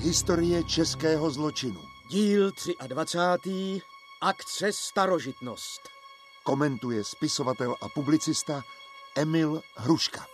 Historie českého zločinu. Díl 23. Akce Starožitnost. Komentuje spisovatel a publicista Emil Hruška.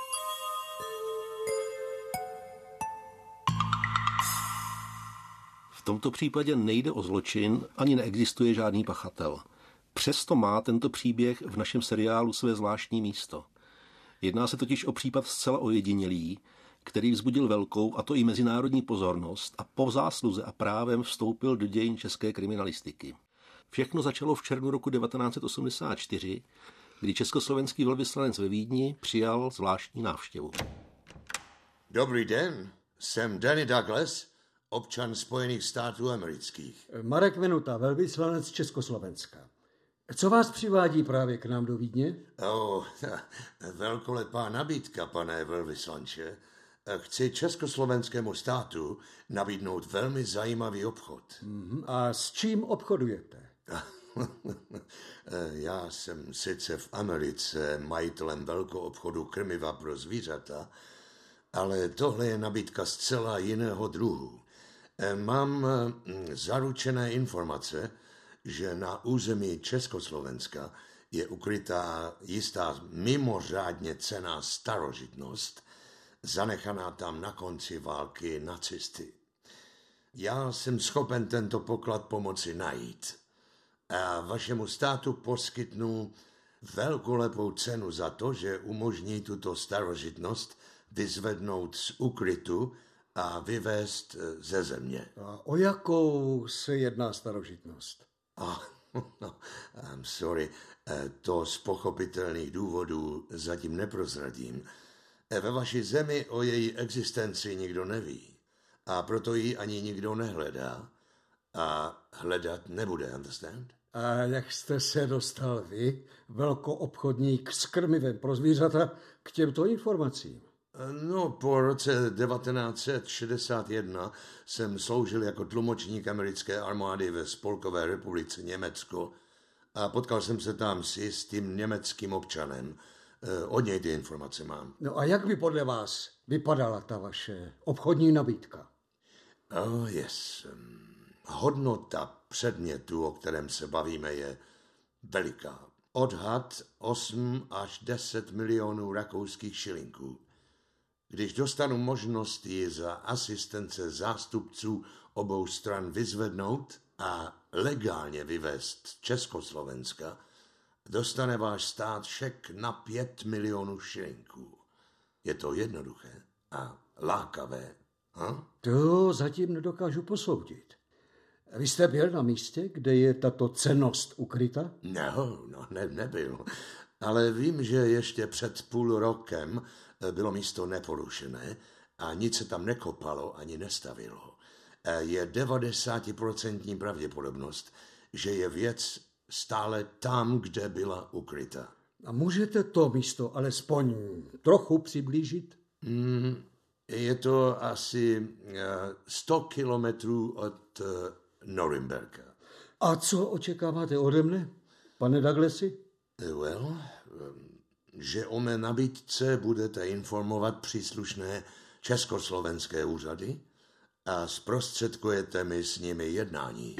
V tomto případě nejde o zločin, ani neexistuje žádný pachatel. Přesto má tento příběh v našem seriálu své zvláštní místo. Jedná se totiž o případ zcela ojedinělý, který vzbudil velkou, a to i mezinárodní pozornost a po zásluze a právem vstoupil do dějin české kriminalistiky. Všechno začalo v červnu roku 1984, kdy československý velvyslanec ve Vídni přijal zvláštní návštěvu. Dobrý den, jsem Danny Douglas, občan Spojených států amerických. Marek Minuta, velvyslanec Československa. Co vás přivádí právě k nám do Vídně? Velkolepá nabídka, pane velvyslanče. Chci československému státu nabídnout velmi zajímavý obchod. A s čím obchodujete? Já jsem sice v Americe majitelem velkou obchodu krmiva pro zvířata, ale tohle je nabídka zcela jiného druhu. Mám zaručené informace, že na území Československa je ukrytá jistá mimořádně cenná starožitnost, zanechaná tam na konci války nacisty. Já jsem schopen tento poklad pomoci najít a vašemu státu poskytnu velkolepou cenu za to, že umožní tuto starožitnost vyzvednout z úkrytu a vyvést ze země. A o jakou se jedná starožitnost? I'm sorry, to z pochopitelných důvodů zatím neprozradím. Ve vaší zemi o její existenci nikdo neví a proto ji ani nikdo nehledá a hledat nebude, understand? A jak jste se dostal vy, velkoobchodník s krmivem pro zvířata, k těmto informacím? No, po roce 1961 jsem sloužil jako tlumočník americké armády ve Spolkové republice Německo a potkal jsem se tam s jistým německým občanem. Od něj ty informace mám. No a jak by podle vás vypadala ta vaše obchodní nabídka? Yes. Hodnota předmětu, o kterém se bavíme, je veliká. Odhad 8 až 10 milionů rakouských šilinků. Když dostanu možnost ji za asistence zástupců obou stran vyzvednout a legálně vyvést z Československa, dostane váš stát šek na 5 milionů šilinků. Je to jednoduché a lákavé. To zatím nedokážu posoudit. Vy jste byl na místě, kde je tato cennost ukryta? Nebyl. Ale vím, že ještě před půl rokem bylo místo neporušené a nic se tam nekopalo ani nestavilo. Je 90% pravděpodobnost, že je věc stále tam, kde byla ukryta. A můžete to místo alespoň trochu přiblížit? Je to asi 100 kilometrů od Norimberka. A co očekáváte ode mne, pane Douglasi? Že o mé nabídce budete informovat příslušné československé úřady a zprostředkujete mi s nimi jednání.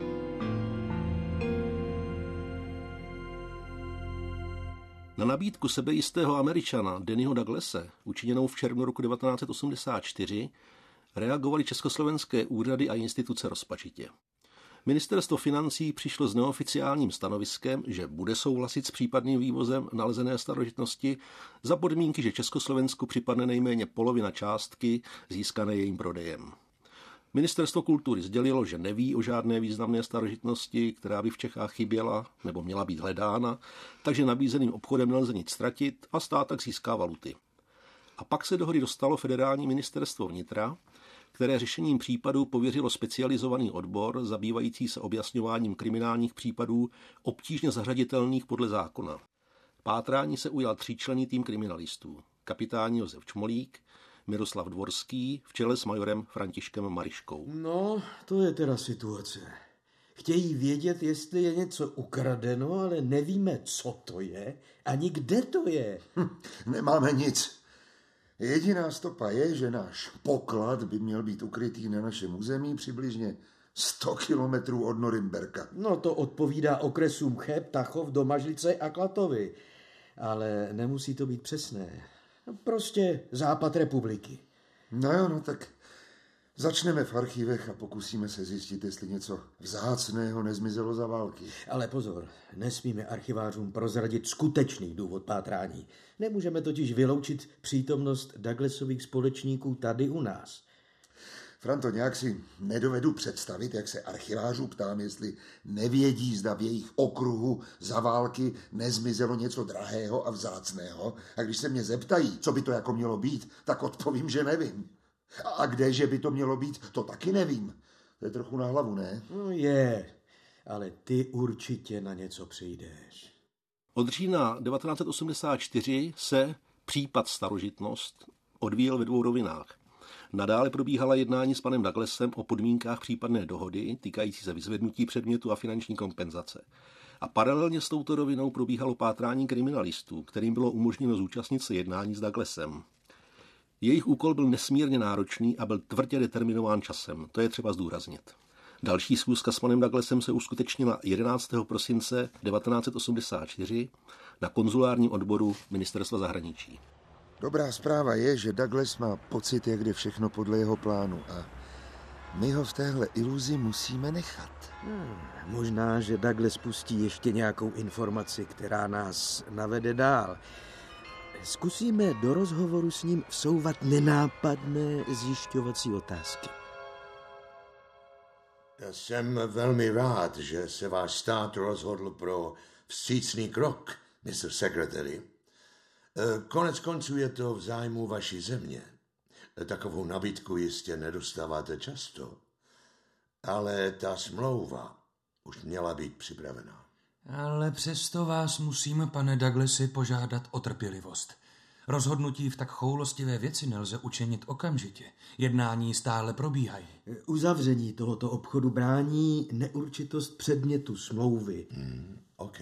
Na nabídku sebejistého Američana Dannyho Douglase, učiněnou v červnu roku 1984, reagovaly československé úřady a instituce rozpačitě. Ministerstvo financí přišlo s neoficiálním stanoviskem, že bude souhlasit s případným vývozem nalezené starožitnosti za podmínky, že Československu připadne nejméně polovina částky získané jejím prodejem. Ministerstvo kultury sdělilo, že neví o žádné významné starožitnosti, která by v Čechách chyběla nebo měla být hledána, takže nabízeným obchodem nelze nic ztratit a stát tak získá valuty. A pak se do hry dostalo federální ministerstvo vnitra, které řešením případů pověřilo specializovaný odbor zabývající se objasňováním kriminálních případů obtížně zařaditelných podle zákona. Pátrání se ujal tříčlenný tým kriminalistů. Kapitán Josef Čmolík, Miroslav Dvorský v čele s majorem Františkem Mariškou. No, to je teda situace. Chtějí vědět, jestli je něco ukradeno, ale nevíme, co to je, ani kde to je. Nemáme nic. Jediná stopa je, že náš poklad by měl být ukrytý na našem území přibližně 100 kilometrů od Norimberka. No to odpovídá okresům Cheb, Tachov, Domažlice a Klatovy. Ale nemusí to být přesné. Prostě západ republiky. No jo, no tak začneme v archívech a pokusíme se zjistit, jestli něco vzácného nezmizelo za války. Ale pozor, nesmíme archivářům prozradit skutečný důvod pátrání. Nemůžeme totiž vyloučit přítomnost Douglasových společníků tady u nás. Franto, nějak si nedovedu představit, jak se archivářů ptám, jestli nevědí, zda v jejich okruhu za války nezmizelo něco drahého a vzácného. A když se mě zeptají, co by to jako mělo být, tak odpovím, že nevím. A kdeže by to mělo být, to taky nevím. To je trochu na hlavu, ne? No je, ale ty určitě na něco přijdeš. Od října 1984 se případ Starožitnost odvíjel ve dvou rovinách. Nadále probíhala jednání s panem Douglasem o podmínkách případné dohody týkající se vyzvednutí předmětu a finanční kompenzace. A paralelně s touto rovinou probíhalo pátrání kriminalistů, kterým bylo umožněno zúčastnit se jednání s Douglasem. Jejich úkol byl nesmírně náročný a byl tvrdě determinován časem, to je třeba zdůraznit. Další schůzka s panem Douglasem se uskutečnila 11. prosince 1984 na konzulárním odboru Ministerstva zahraničí. Dobrá zpráva je, že Douglas má pocit, jak jde všechno podle jeho plánu a my ho v téhle iluzi musíme nechat. Možná, že Douglas pustí ještě nějakou informaci, která nás navede dál. Zkusíme do rozhovoru s ním vsouvat nenápadné zjišťovací otázky. Já jsem velmi rád, že se váš stát rozhodl pro vstřícný krok, Mr. Secretary. Konec konců je to v zájmu vaší země. Takovou nabídku jistě nedostáváte často. Ale ta smlouva už měla být připravená. Ale přesto vás musím, pane Douglasi, požádat o trpělivost. Rozhodnutí v tak choulostivé věci nelze učinit okamžitě. Jednání stále probíhají. Uzavření tohoto obchodu brání neurčitost předmětu smlouvy. OK.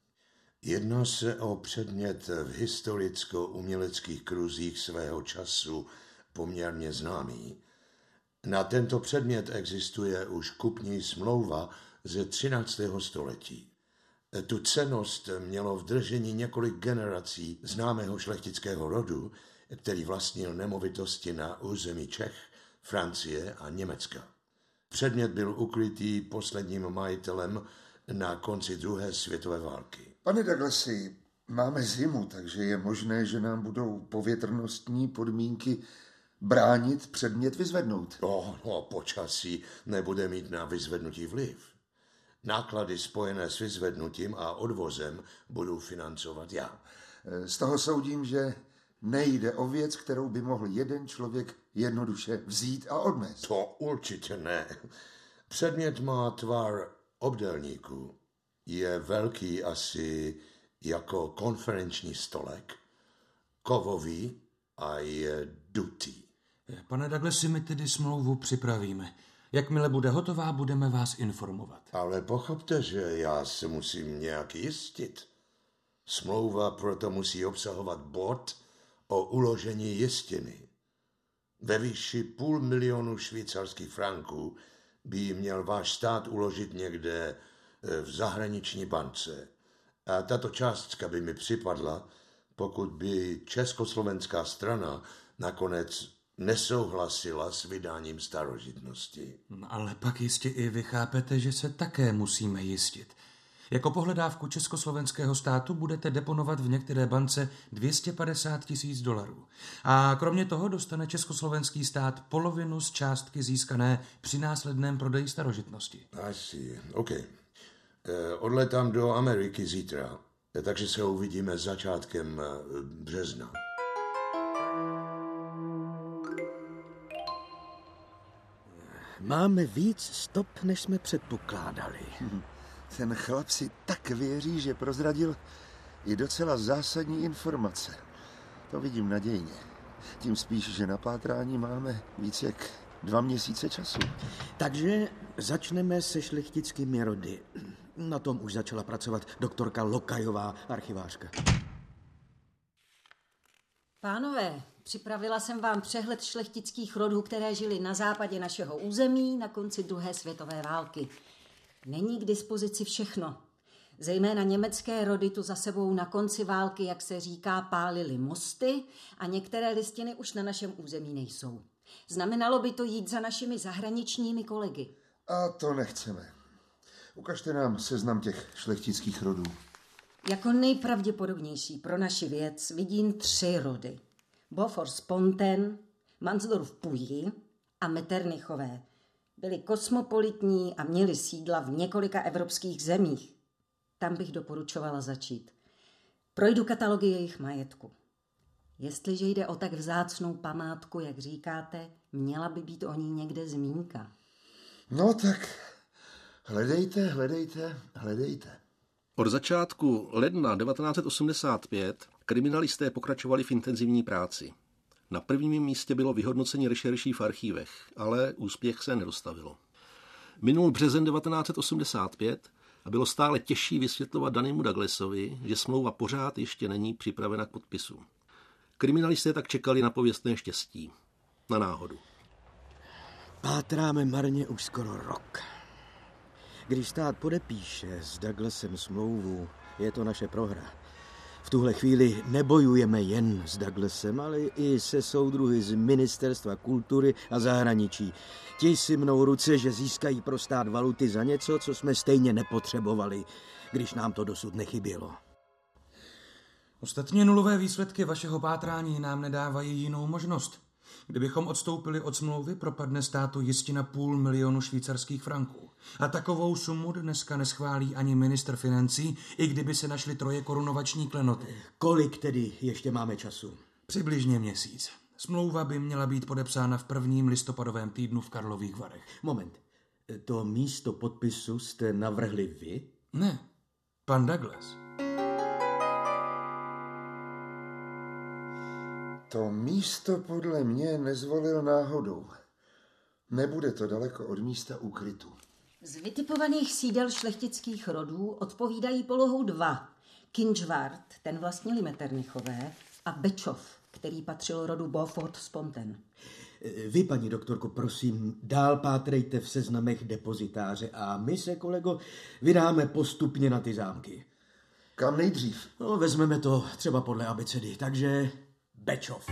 Jedná se o předmět v historicko-uměleckých kruzích svého času poměrně známý. Na tento předmět existuje už kupní smlouva ze 13. století. Tu cennost mělo v držení několik generací známého šlechtického rodu, který vlastnil nemovitosti na území Čech, Francie a Německa. Předmět byl ukrytý posledním majitelem na konci druhé světové války. Pane Douglasi, máme zimu, takže je možné, že nám budou povětrnostní podmínky bránit předmět vyzvednout. Počasí nebude mít na vyzvednutí vliv. Náklady spojené s vyzvednutím a odvozem budu financovat já. Z toho soudím, že nejde o věc, kterou by mohl jeden člověk jednoduše vzít a odnést. To určitě ne. Předmět má tvar obdélníku. Je velký asi jako konferenční stolek, kovový a je dutý. Pane Douglasi, my tedy smlouvu připravíme. Jakmile bude hotová, budeme vás informovat. Ale pochopte, že já se musím nějak jistit. Smlouva proto musí obsahovat bod o uložení jistiny. Ve výši 500 000 švýcarských franků by ji měl váš stát uložit někde v zahraniční bance. A tato částka by mi připadla, pokud by československá strana nakonec nesouhlasila s vydáním Starožitnosti. Ale pak jistě i vy chápete, že se také musíme jistit. Jako pohledávku československého státu budete deponovat v některé bance $250 000. A kromě toho dostane československý stát polovinu z částky získané při následném prodeji Starožitnosti. Asi, OK. Odletám do Ameriky zítra, takže se uvidíme začátkem března. Máme víc stop, než jsme předpokládali. Ten chlap si tak věří, že prozradil i docela zásadní informace. To vidím nadějně. Tím spíš, že na pátrání máme víc jak 2 měsíce času. Takže začneme se šlechtickými rody. Na tom už začala pracovat doktorka Lokajová, archivářka. Pánové, Připravila jsem vám přehled šlechtických rodů, které žily na západě našeho území na konci druhé světové války. Není k dispozici všechno. Zejména německé rody tu za sebou na konci války, jak se říká, pálily mosty a některé listiny už na našem území nejsou. Znamenalo by to jít za našimi zahraničními kolegy. A to nechceme. Ukažte nám seznam těch šlechtických rodů. Jako nejpravděpodobnější pro naši věc vidím 3 rody. Beaufort-Sponten, Mansdorf-Puyi a Metternichové. Byli kosmopolitní a měli sídla v několika evropských zemích. Tam bych doporučovala začít. Projdu katalogy jejich majetku. Jestliže jde o tak vzácnou památku, jak říkáte, měla by být o ní někde zmínka. No tak hledejte. Od začátku ledna 1985 kriminalisté pokračovali v intenzivní práci. Na prvním místě bylo vyhodnocení rešerší v archívech, ale úspěch se nedostavilo. Minul březen 1985 a bylo stále těžší vysvětlovat Dannymu Douglasovi, že smlouva pořád ještě není připravena k podpisu. Kriminalisté tak čekali na pověstné štěstí. Na náhodu. Pátráme marně už skoro rok. Když stát podepíše s Douglasem smlouvu, je to naše prohra. V tuhle chvíli nebojujeme jen s Douglasem, ale i se soudruhy z Ministerstva kultury a zahraničí. Ti si mnou ruce, že získají pro stát valuty za něco, co jsme stejně nepotřebovali, když nám to dosud nechybělo. Ostatně nulové výsledky vašeho pátrání nám nedávají jinou možnost. Kdybychom odstoupili od smlouvy, propadne státu jistina 500 000 švýcarských franků. A takovou sumu dneska neschválí ani ministr financí, i kdyby se našly 3 korunovační klenoty. Kolik tedy ještě máme času? Přibližně měsíc. Smlouva by měla být podepsána v 1. listopadovém týdnu v Karlových Varech. Moment. To místo podpisu jste navrhli vy? Ne, pan Douglas. To místo podle mě nezvolil náhodou. Nebude to daleko od místa úkrytu. Z vytipovaných sídel šlechtických rodů odpovídají polohou 2. Kinčvart, ten vlastnili Metternichové, a Bečov, který patřil rodu Beaufort-Sponten. Vy, paní doktorko, prosím, dál pátrejte v seznamech depozitáře a my se, kolego, vydáme postupně na ty zámky. Kam nejdřív? No, vezmeme to třeba podle abecedy, takže Bečov.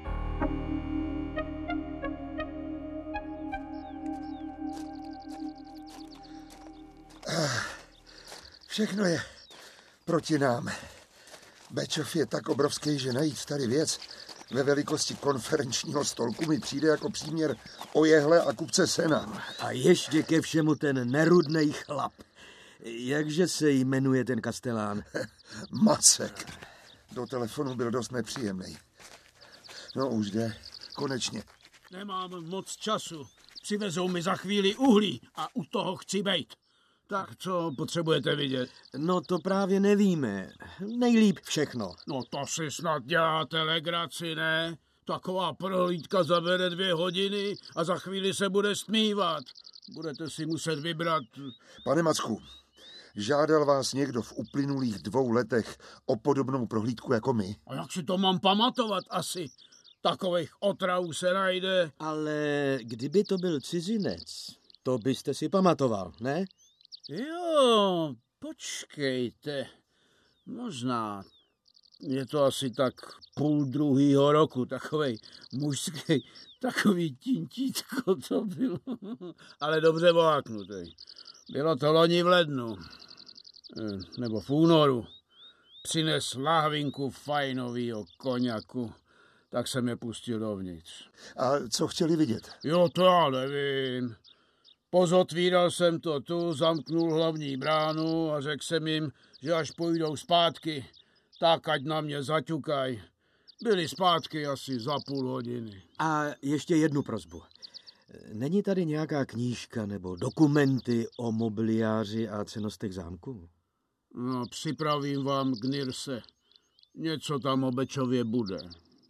Všechno je proti nám. Bečov je tak obrovský, že najít tady věc ve velikosti konferenčního stolku mi přijde jako příměr o jehle a kupce sena. A ještě ke všemu ten nerudnej chlap. Jakže se jmenuje ten kastelán? Macek. Do telefonu byl dost nepříjemný. No už jde, konečně. Nemám moc času. Přivezou mi za chvíli uhlí a u toho chci bejt. Tak co potřebujete vidět? No to právě nevíme. Nejlíp všechno. No to si snad děláte legraci, ne? Taková prohlídka zabere 2 hodiny a za chvíli se bude stmívat. Budete si muset vybrat. Pane Macku, žádal vás někdo v uplynulých 2 letech o podobnou prohlídku jako my? A jak si to mám pamatovat asi? Takových otravů se najde. Ale kdyby to byl cizinec, to byste si pamatoval, ne? Jo, počkejte. Možná. Je to asi tak 1,5 roku, takovej mužský, takový tintítko to bylo. Ale dobře voláknutý. Bylo to loni v lednu. Nebo v únoru. Přines lahvinku fajnovýho koněku. Tak jsem je pustil dovnitř. A co chtěli vidět? Jo, to já nevím. Pozotvíral jsem to tu, zamknul hlavní bránu a řekl jsem jim, že až půjdou zpátky, tak ať na mě zaťukaj. Byli zpátky asi za 0,5 hodiny. A ještě jednu prosbu. Není tady nějaká knížka nebo dokumenty o mobiliáři a cenostech zámku? No, připravím vám k Nirse. Něco tam o Bečově bude.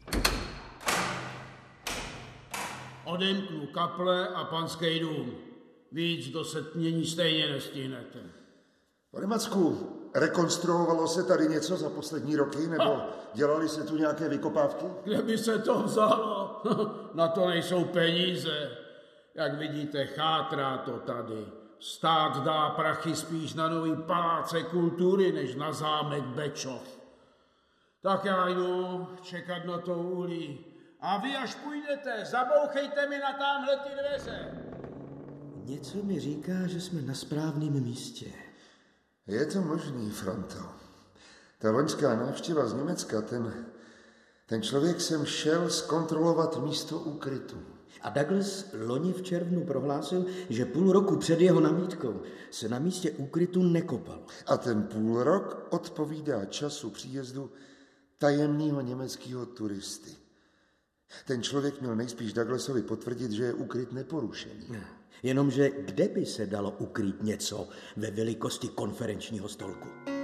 Odemknu kaple a panský dům. Víc do setmění stejně nestihnete. Pane Macku, Rekonstruovalo se tady něco za poslední roky, nebo dělali se tu nějaké vykopávky? Kde by se to vzalo? Na to nejsou peníze. Jak vidíte, chátrá to tady. Stát dá prachy spíš na nový paláce kultury, než na zámek Bečov. Tak já jdu čekat na to úlí. A vy, až půjdete, zabouchejte mi na tamhle ty dveře. Něco mi říká, že jsme na správném místě. Je to možný, Franto. Ta loňská návštěva z Německa, ten člověk sem šel zkontrolovat místo úkrytu. A Douglas loni v červnu prohlásil, že půl roku před jeho namítkou se na místě úkrytu nekopalo. A ten půl rok odpovídá času příjezdu tajemného německého turisty. Ten člověk měl nejspíš Douglasovi potvrdit, že je úkryt neporušený. Jenomže kde by se dalo ukrýt něco ve velikosti konferenčního stolku?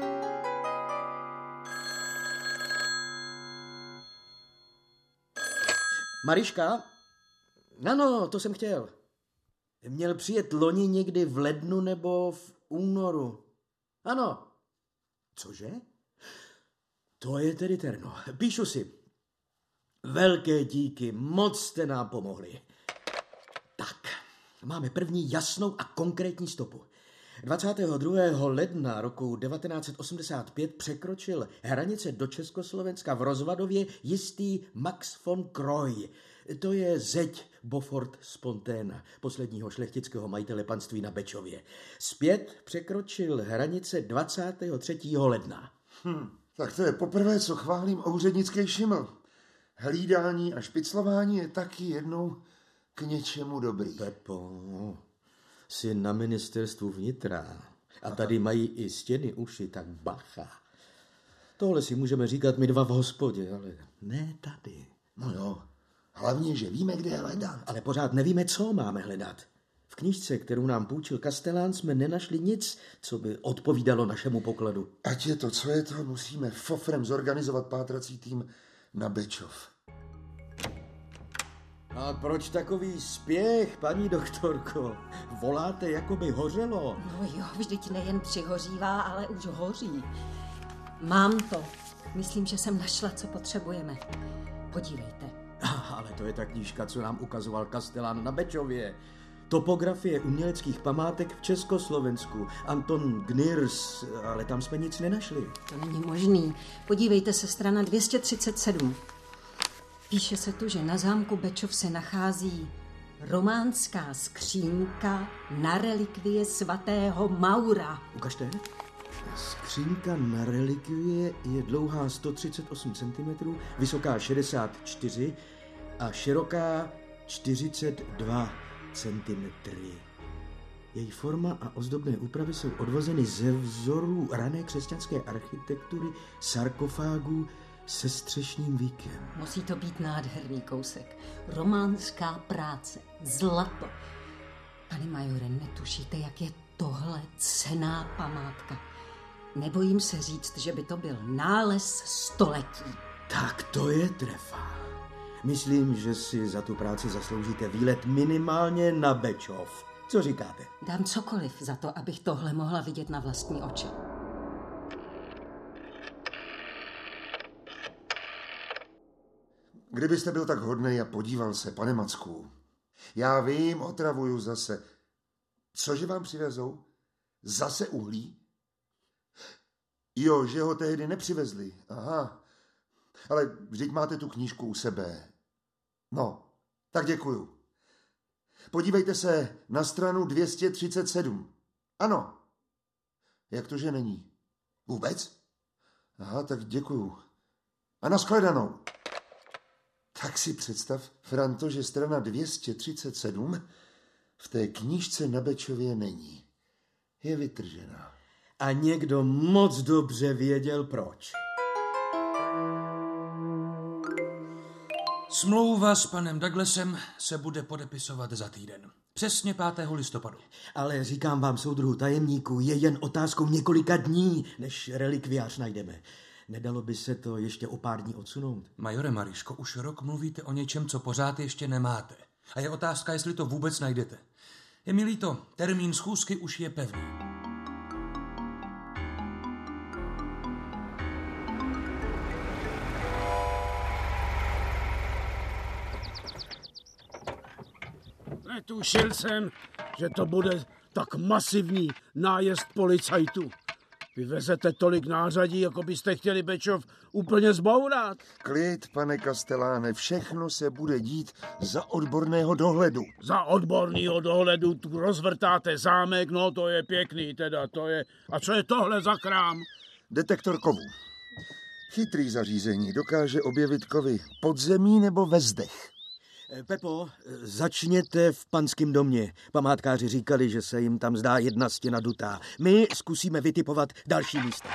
Mariška? Ano, to jsem chtěl. Měl přijet loni někdy v lednu nebo v únoru. Ano. Cože? To je tedy terno. Píšu si. Velké díky, moc jste nám pomohli. Tak, máme první jasnou a konkrétní stopu. 22. ledna roku 1985 překročil hranice do Československa v Rozvadově jistý Max von Kroy. To je zeď Beaufort Sponténa, posledního šlechtického majitele panství na Bečově. Zpět překročil hranice 23. ledna. Tak to je poprvé, co chválím úřednický šiml. Hlídání a špiclování je taky jednou k něčemu dobrý. Pepo, jsi na ministerstvu vnitra a tady mají i stěny uši, tak bacha. Tohle si můžeme říkat my dva v hospodě, ale ne tady. No jo, hlavně, že víme, kde hledat. Ale pořád nevíme, co máme hledat. V knížce, kterou nám půjčil Kastelán, jsme nenašli nic, co by odpovídalo našemu pokladu. Ať je to, co je to, musíme fofrem zorganizovat pátrací tým na Bečov. A proč takový spěch, paní doktorko? Voláte, jako by hořelo. No jo, vždyť nejen přihořívá, ale už hoří. Mám to. Myslím, že jsem našla, co potřebujeme. Podívejte. Ale to je ta knížka, co nám ukazoval Kastelán na Bečově. Topografie uměleckých památek v Československu. Anton Gnirs, ale tam jsme nic nenašli. To není možný. Podívejte se, strana 237. Píše se tu, že na zámku Bečov se nachází románská skřínka na relikvie svatého Maura. Ukažte. Skřínka na relikvie je dlouhá 138 cm, vysoká 64 a široká 42 cm. Její forma a ozdobné úpravy jsou odvozeny ze vzorů rané křesťanské architektury sarkofágů se střešním víkem. Musí to být nádherný kousek. Románská práce. Zlato. Pane majore, netušíte, jak je tohle cenná památka. Nebojím se říct, že by to byl nález století. Tak to je trefa. Myslím, že si za tu práci zasloužíte výlet minimálně na Bečov. Co říkáte? Dám cokoliv za to, abych tohle mohla vidět na vlastní oči. Kdybyste byl tak hodnej a podíval se, pane Macku. Já vím, otravuju zase. Cože vám přivezou? Zase uhlí? Jo, že ho tehdy nepřivezli. Aha. Ale vždyť máte tu knížku u sebe. No, tak děkuju. Podívejte se na stranu 237. Ano. Jak to, že není? Vůbec? Aha, tak děkuju. A nashledanou. Tak si představ, Franto, že strana 237 v té knížce na Bečově není. Je vytržená. A někdo moc dobře věděl, proč. Smlouva s panem Douglasem se bude podepisovat za týden. Přesně 5. listopadu. Ale říkám vám, soudruhu tajemníků, je jen otázkou několika dní, než relikviář najdeme. Nedalo by se to ještě o pár dní odsunout? Majore Mariško, už rok mluvíte o něčem, co pořád ještě nemáte. A je otázka, jestli to vůbec najdete. Je mi líto, termín schůzky už je pevný. Netušil jsem, že to bude tak masivní nájezd policajtů. Vy vezete tolik nářadí, jako byste chtěli Bečov úplně zbourat. Klid, pane Kasteláne, všechno se bude dít za odborného dohledu. Za odborného dohledu tu rozvrtáte zámek, no to je pěkný teda, to je... A co je tohle za krám? Detektor kovů. Chytrý zařízení, dokáže objevit kovy pod zemí nebo ve zdech. Pepo, začněte v panském domě. Památkáři říkali, že se jim tam zdá jedna stěna dutá. My zkusíme vytipovat další místa.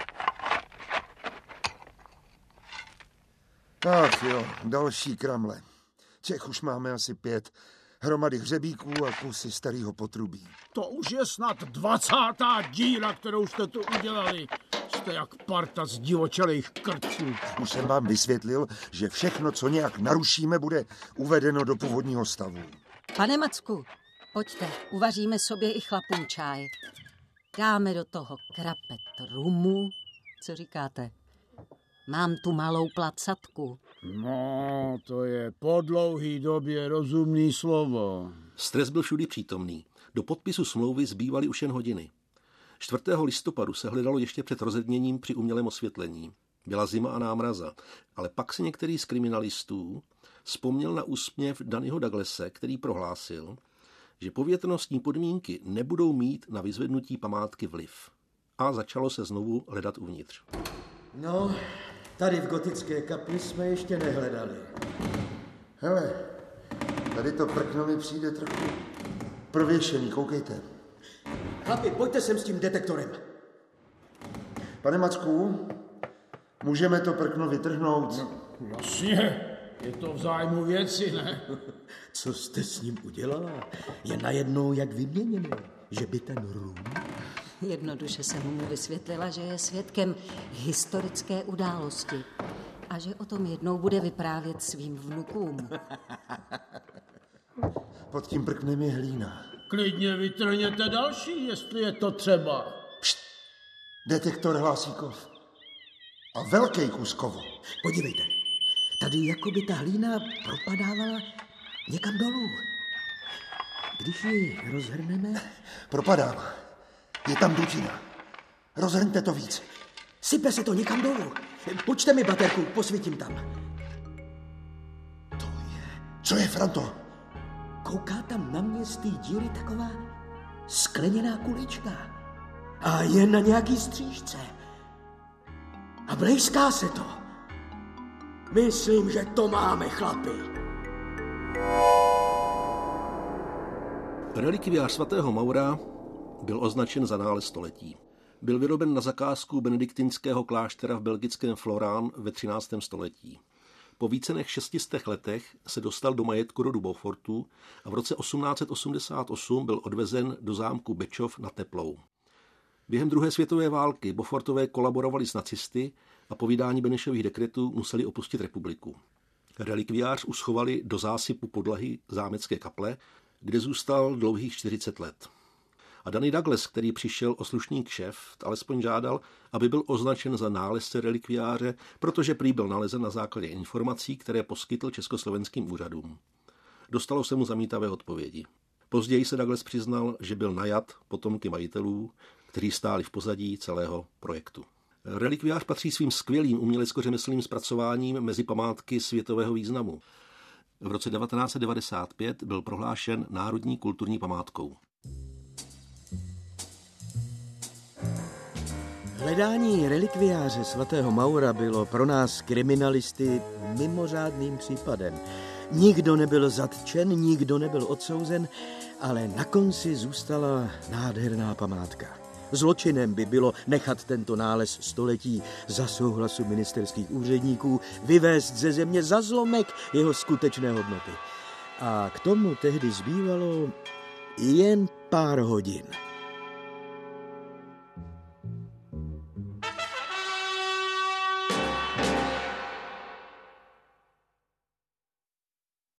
Tak jo, další kramle. Těch už máme asi 5. Hromady hřebíků a kusy starého potrubí. To už je snad 20. díra, kterou jste tu udělali. Jste jak parta z divočelých krců. Už jsem vám vysvětlil, že všechno, co nějak narušíme, bude uvedeno do původního stavu. Pane Macku, pojďte, uvaříme sobě i chlapům čaj. Dáme do toho krapet rumu. Co říkáte? Mám tu malou placatku. No, to je po dlouhý době rozumný slovo. Stres byl všudy přítomný. Do podpisu smlouvy zbývaly už jen hodiny. 4. listopadu se hledalo ještě před rozedněním při umělém osvětlení. Byla zima a námraza, ale pak si některý z kriminalistů vzpomněl na úsměv Dannyho Douglase, který prohlásil, že povětrnostní podmínky nebudou mít na vyzvednutí památky vliv. A začalo se znovu hledat uvnitř. No, tady v gotické kapli jsme ještě nehledali. Hele, tady to prkno mi přijde trochu prověšený, koukejte. Chlapi, pojďte sem s tím detektorem. Pane Macku, můžeme to prkno vytrhnout? No, jasně, je to v zájmu věci, ne? Co jste s ním udělala? Je najednou jak vyměněný, že by ten rum... Jednoduše jsem mu vysvětlila, že je svědkem historické události a že o tom jednou bude vyprávět svým vnukům. Pod tím prknem je hlína. Klidně vytrhněte další, jestli je to třeba. Pšt, detektor hlásí kov. A velký kus kovu. Podívejte, tady jako by ta hlína propadávala někam dolů. Když ji rozhrneme... Propadává. Je tam dutina. Rozhrňte to víc. Sype se to někam dolů. Počte mi baterku, posvítím tam. To je... Co je, Franto? Kouká tam na mě z té díry taková skleněná kulička. A je na nějaký střížce. A blejská se to. Myslím, že to máme, chlapi. Relikviář svatého Maura byl označen za nález století. Byl vyroben na zakázku benediktinského kláštera v belgickém Florán ve 13. století. Po více než 600 letech se dostal do majetku rodu Beaufortů a v roce 1888 byl odvezen do zámku Bečov nad Teplou. Během druhé světové války Beaufortové kolaborovali s nacisty a po vydání Benešových dekretů museli opustit republiku. Relikviář uschovali do zásypu podlahy zámecké kaple, kde zůstal dlouhých 40 let. A Danny Douglas, který přišel o slušný kšeft, alespoň žádal, aby byl označen za nálezce relikviáře, protože prý byl nalezen na základě informací, které poskytl československým úřadům. Dostalo se mu zamítavé odpovědi. Později se Douglas přiznal, že byl najat potomky majitelů, kteří stáli v pozadí celého projektu. Relikviář patří svým skvělým umělecko-řemeslným zpracováním mezi památky světového významu. V roce 1995 byl prohlášen národní kulturní památkou. Hledání relikviáře svatého Maura bylo pro nás kriminalisty mimořádným případem. Nikdo nebyl zatčen, nikdo nebyl odsouzen, ale na konci zůstala nádherná památka. Zločinem by bylo nechat tento nález století za souhlasu ministerských úředníků vyvést ze země za zlomek jeho skutečné hodnoty. A k tomu tehdy zbývalo jen pár hodin.